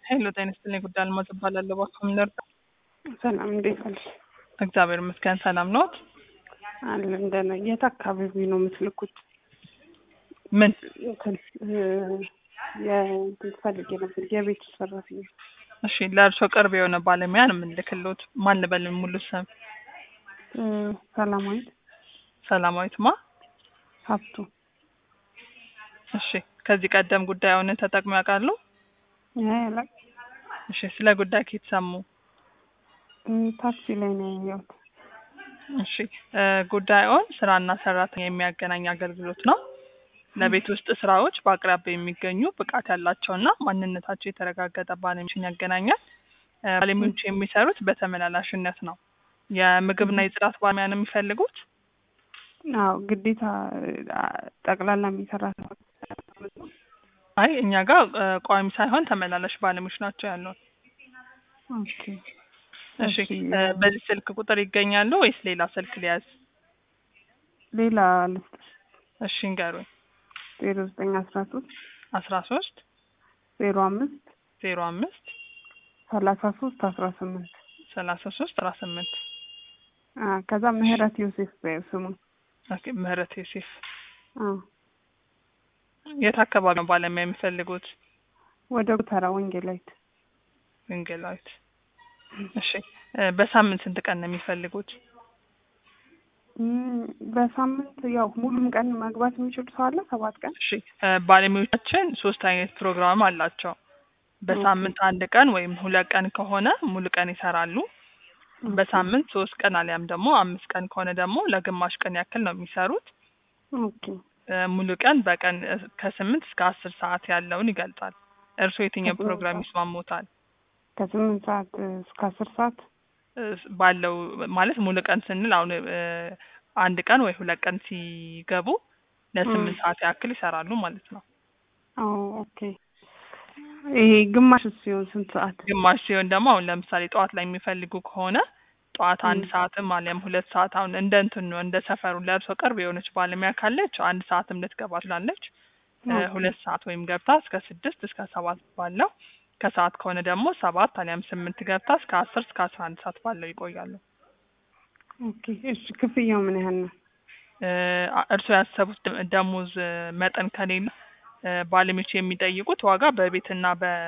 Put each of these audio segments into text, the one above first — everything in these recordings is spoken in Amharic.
ሄሎ ጤና ይስጥልኝ ጉዳይ አልማዝ እባላለሁ። እባክዎ ምን ልርዳ? ሰላም እንዴት ዋልሽ? እግዚአብሔር ይመስገን ሰላም ነዎት? አለን ደህና። የት አካባቢ ነው የምትልኩት? ምን እንትን የእንትን ፈልጌ ነበር የቤት ሰራተኛ። እሺ ለእርሶ ቅርብ የሆነ ባለሙያ ነው የምንልክልዎት። ማን ልበል ሙሉ ስም? ሰላማዊት ሰላማዊት ማ? ሀብቱ። እሺ ከዚህ ቀደም ጉዳዩን ተጠቅመው ያውቃሉ? አላውቅም። እሺ ስለ ጉዳይ ከየት ሰሙ? ታክሲ ላይ ነው ያየሁት። እሺ ጉዳዩን ስራና ሰራተኛ የሚያገናኝ አገልግሎት ነው። ለቤት ውስጥ ስራዎች በአቅራቢያ የሚገኙ ብቃት ያላቸውና ማንነታቸው የተረጋገጠ ባለሙያዎችን ያገናኛል። ባለሙያዎቹ የሚሰሩት በተመላላሽነት ነው። የምግብና የጽዳት ባለሙያ ነው የሚፈልጉት? አዎ ግዴታ ጠቅላላ የሚሰራ ሰው። አይ እኛ ጋር ቋሚ ሳይሆን ተመላላሽ ባለሙያዎች ናቸው ያሉት። ኦኬ እሺ በዚህ ስልክ ቁጥር ይገኛሉ ወይስ ሌላ ስልክ ሊያዝ? ሌላ ልስጥሽ። እሺ ንገሩኝ። 0913 13 05 05 33 18 33 18 ከዛ ምህረት ዮሴፍ ስሙ። ኦኬ ምህረት ዮሴፍ። የት አካባቢ ነው ባለሙያ የሚፈልጉት? ወደ ጉተራ ወንጌላዊት። ወንጌላዊት። እሺ በሳምንት ስንት ቀን ነው የሚፈልጉት? በሳምንት ያው ሙሉም ቀን መግባት የሚችል ሰው አለ። 7 ቀን። እሺ ባለሙያዎቻችን 3 አይነት ፕሮግራም አላቸው። በሳምንት 1 ቀን ወይም 2 ቀን ከሆነ ሙሉ ቀን ይሰራሉ። በሳምንት 3 ቀን አሊያም ደግሞ 5 ቀን ከሆነ ደግሞ ለግማሽ ቀን ያክል ነው የሚሰሩት። ኦኬ ሙሉ ቀን በቀን ከ8 እስከ 10 ሰዓት ያለውን ይገልጻል። እርስዎ የትኛው ፕሮግራም ይስማሙታል? ከ8 ሰዓት እስከ 10 ሰዓት ባለው ማለት ሙሉ ቀን ስንል አሁን 1 ቀን ወይ 2 ቀን ሲገቡ ለ8 ሰዓት ያክል ይሰራሉ ማለት ነው። ኦኬ ይሄ ግማሽ ሲሆን ስንት ሰዓት? ግማሽ ሲሆን ደግሞ አሁን ለምሳሌ ጠዋት ላይ የሚፈልጉ ከሆነ ጠዋት 1 ሰዓትም አሊያም 2 ሰዓት አሁን እንደ እንትን ነው እንደ ሰፈሩ ለእርሶ ቅርብ የሆነች ባለሙያ ካለች 1 ሰዓትም ልትገባ ትችላለች። 2 ሰዓት ወይም ገብታ እስከ 6 እስከ 7 ባለው ከሰዓት ከሆነ ደግሞ 7 አሊያም 8 ገብታ እስከ 10 እስከ 11 ሰዓት ባለው ይቆያሉ። ኦኬ እሺ ክፍያው ምን ያህል ነው? እርስዎ ያሰቡት ደሞዝ መጠን ከሌለ ባለሙያዎች የሚጠይቁት ዋጋ በቤትና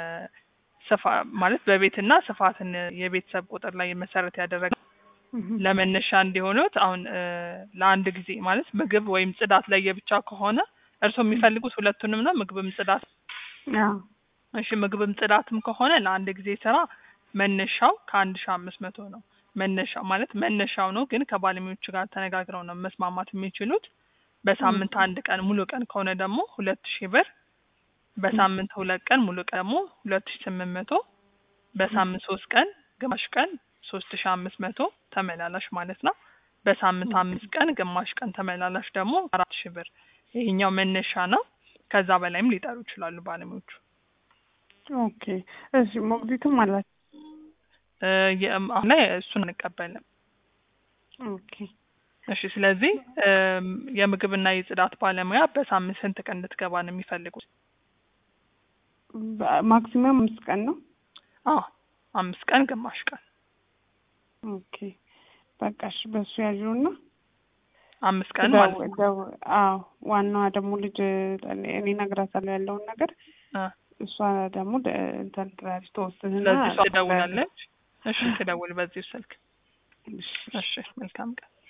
ማለት በቤትና ስፋትን የቤተሰብ ቁጥር ላይ መሰረት ያደረገ ለመነሻ እንዲሆኑት አሁን ለአንድ ጊዜ ማለት ምግብ ወይም ጽዳት ላይ የብቻ ከሆነ እርስዎ የሚፈልጉት ሁለቱንም ነው ምግብም ጽዳት? አዎ እሺ ምግብም ጽዳትም ከሆነ ለአንድ ጊዜ ስራ መነሻው ከ1500 ነው። መነሻው ማለት መነሻው ነው፣ ግን ከባለሙያዎቹ ጋር ተነጋግረው ነው መስማማት የሚችሉት። በሳምንት 1 ቀን ሙሉ ቀን ከሆነ ደግሞ 2000 ብር፣ በሳምንት 2 ቀን ሙሉ ቀን ደግሞ 2800፣ በሳምንት 3 ቀን ግማሽ ቀን 3500 ተመላላሽ ማለት ነው። በሳምንት 5 ቀን ግማሽ ቀን ተመላላሽ ደግሞ 4000 ብር። ይሄኛው መነሻ ነው። ከዛ በላይም ሊጠሩ ይችላሉ ባለሙያዎቹ። ኦኬ እሺ ሞግዚትም አላት? አሁን ላይ እሱን አንቀበልም። ኦኬ እሺ ስለዚህ የምግብና የጽዳት ባለሙያ በሳምንት ስንት ቀን እንድትገባ ነው የሚፈልጉት? ማክሲመም 5 ቀን ነው? አዎ 5 ቀን ግማሽ ቀን። ኦኬ በቃ እሺ በሱ ያዥውና 5 ቀን ማለት ነው። አዎ ዋናዋ ደግሞ ልጅ እኔ እነግራታለሁ ያለውን ነገር። እሷ ደግሞ እንትን ትላለች ተወስንና ስለዚህ እሷ ትደውላለች። እሺ ትደውል በዚህ ስልክ። እሺ መልካም ቀን።